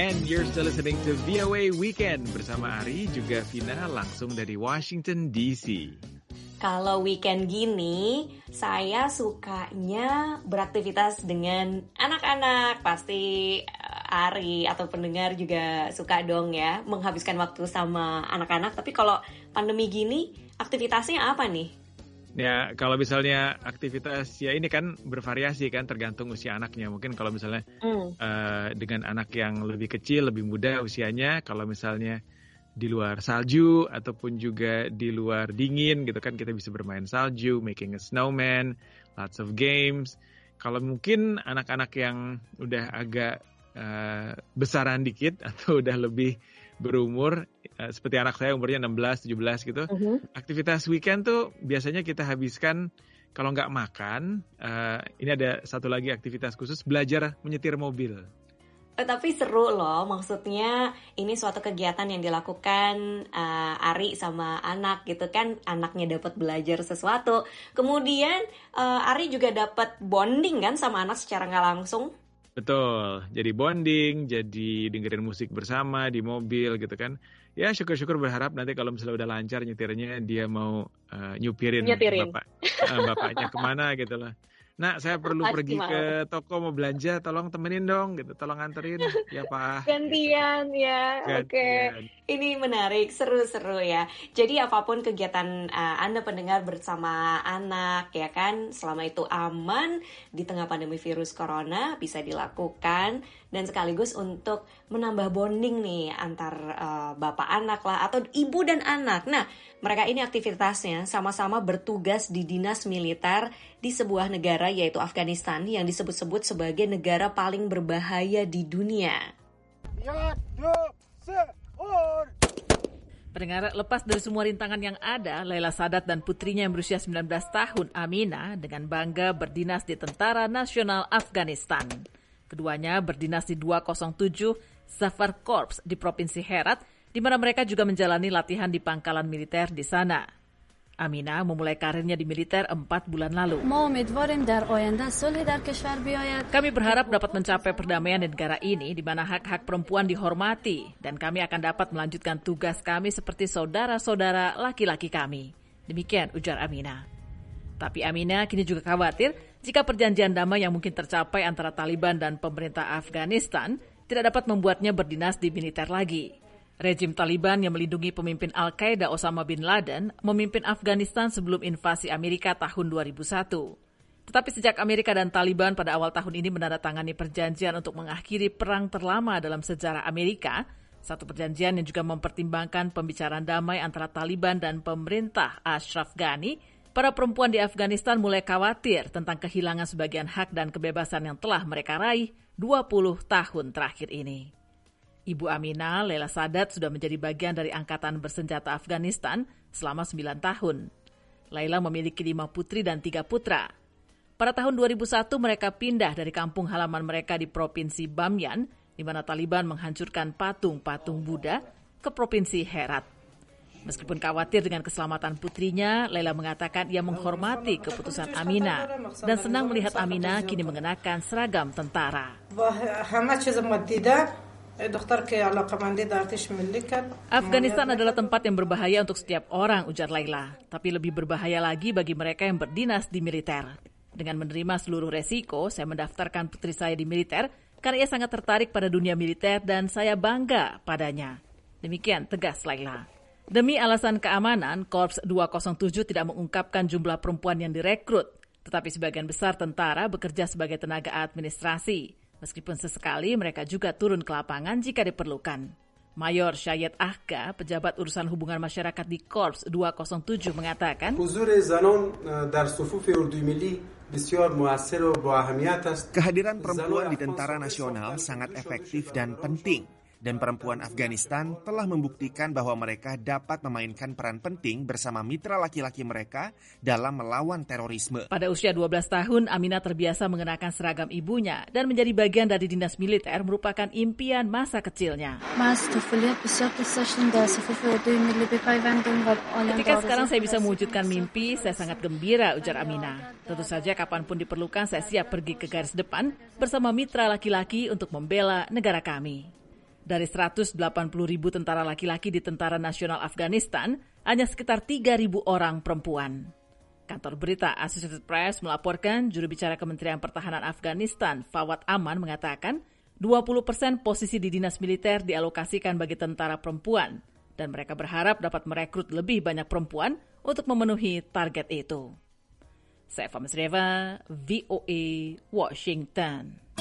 And you're still listening to VOA Weekend bersama Ari juga Vina langsung dari Washington DC. Kalau weekend gini, saya sukanya beraktivitas dengan anak-anak. Pasti Ari atau pendengar juga suka dong ya menghabiskan waktu sama anak-anak. Tapi kalau pandemi gini, aktivitasnya apa nih? Ya, kalau misalnya aktivitas ya ini kan bervariasi kan tergantung usia anaknya. Mungkin kalau misalnya dengan anak yang lebih kecil, lebih muda usianya, kalau misalnya di luar salju ataupun juga di luar dingin gitu kan, kita bisa bermain salju, making a snowman, lots of games. Kalau mungkin anak-anak yang udah agak besaran dikit atau udah lebih berumur, seperti anak saya umurnya 16, 17 gitu, aktivitas weekend tuh biasanya kita habiskan kalau nggak makan, ini ada satu lagi aktivitas khusus, belajar menyetir mobil. Tapi seru loh, maksudnya ini suatu kegiatan yang dilakukan Ari sama anak gitu kan, anaknya dapat belajar sesuatu, kemudian Ari juga dapat bonding kan sama anak secara nggak langsung. Betul, jadi bonding, jadi dengerin musik bersama di mobil gitu kan. Ya syukur-syukur berharap nanti kalau misalnya udah lancar nyetirnya, dia mau nyupirin. Bapaknya kemana gitu lah. Nah, saya perlu pergi ke toko mau belanja, tolong temenin dong gitu, tolong anterin ya Pak. Gantian ya, oke. Ini menarik, seru-seru ya. Jadi apapun kegiatan Anda pendengar bersama anak ya kan, selama itu aman di tengah pandemi virus corona bisa dilakukan, dan sekaligus untuk menambah bonding nih antar bapak anak lah atau ibu dan anak. Nah, mereka ini aktivitasnya sama-sama bertugas di dinas militer di sebuah negara yaitu Afghanistan yang disebut-sebut sebagai negara paling berbahaya di dunia. Pendengar, lepas dari semua rintangan yang ada, Laila Sadat dan putrinya yang berusia 19 tahun, Amina, dengan bangga berdinas di Tentara Nasional Afghanistan. Keduanya berdinas di 207 Zafar Corps di Provinsi Herat, di mana mereka juga menjalani latihan di pangkalan militer di sana. Amina memulai karirnya di militer 4 bulan lalu. Kami berharap dapat mencapai perdamaian di negara ini di mana hak-hak perempuan dihormati dan kami akan dapat melanjutkan tugas kami seperti saudara-saudara laki-laki kami. Demikian ujar Amina. Tapi Amina kini juga khawatir jika perjanjian damai yang mungkin tercapai antara Taliban dan pemerintah Afghanistan tidak dapat membuatnya berdinas di militer lagi. Rejim Taliban yang melindungi pemimpin Al-Qaeda Osama bin Laden memimpin Afghanistan sebelum invasi Amerika tahun 2001. Tetapi sejak Amerika dan Taliban pada awal tahun ini menandatangani perjanjian untuk mengakhiri perang terlama dalam sejarah Amerika, satu perjanjian yang juga mempertimbangkan pembicaraan damai antara Taliban dan pemerintah Ashraf Ghani, para perempuan di Afghanistan mulai khawatir tentang kehilangan sebagian hak dan kebebasan yang telah mereka raih 20 tahun terakhir ini. Ibu Amina, Laila Sadat, sudah menjadi bagian dari Angkatan Bersenjata Afghanistan selama 9 tahun. Laila memiliki 5 putri dan 3 putra. Pada tahun 2001 mereka pindah dari kampung halaman mereka di Provinsi Bamyan, di mana Taliban menghancurkan patung-patung Buddha, ke Provinsi Herat. Meskipun khawatir dengan keselamatan putrinya, Laila mengatakan ia menghormati keputusan Amina dan senang melihat Amina kini mengenakan seragam tentara. Afghanistan adalah tempat yang berbahaya untuk setiap orang, ujar Laila. Tapi lebih berbahaya lagi bagi mereka yang berdinas di militer. Dengan menerima seluruh resiko, saya mendaftarkan putri saya di militer karena ia sangat tertarik pada dunia militer dan saya bangga padanya. Demikian tegas Laila. Demi alasan keamanan, Korps 207 tidak mengungkapkan jumlah perempuan yang direkrut. Tetapi sebagian besar tentara bekerja sebagai tenaga administrasi. Meskipun sesekali mereka juga turun ke lapangan jika diperlukan. Mayor Syed Ahka, pejabat urusan hubungan masyarakat di Korps 207 mengatakan, kehadiran perempuan di Tentara Nasional sangat efektif dan penting. Dan perempuan Afghanistan telah membuktikan bahwa mereka dapat memainkan peran penting bersama mitra laki-laki mereka dalam melawan terorisme. Pada usia 12 tahun, Amina terbiasa mengenakan seragam ibunya dan menjadi bagian dari dinas militer merupakan impian masa kecilnya. Ketika sekarang saya bisa mewujudkan mimpi, saya sangat gembira, ujar Amina. Tentu saja kapanpun diperlukan saya siap pergi ke garis depan bersama mitra laki-laki untuk membela negara kami. Dari 180.000 tentara laki-laki di Tentara Nasional Afghanistan, hanya sekitar 3.000 orang perempuan. Kantor berita Associated Press melaporkan juru bicara Kementerian Pertahanan Afghanistan, Fawad Aman, mengatakan 20% posisi di dinas militer dialokasikan bagi tentara perempuan, dan mereka berharap dapat merekrut lebih banyak perempuan untuk memenuhi target itu. Saya Fahmi Sreva, VOA, Washington.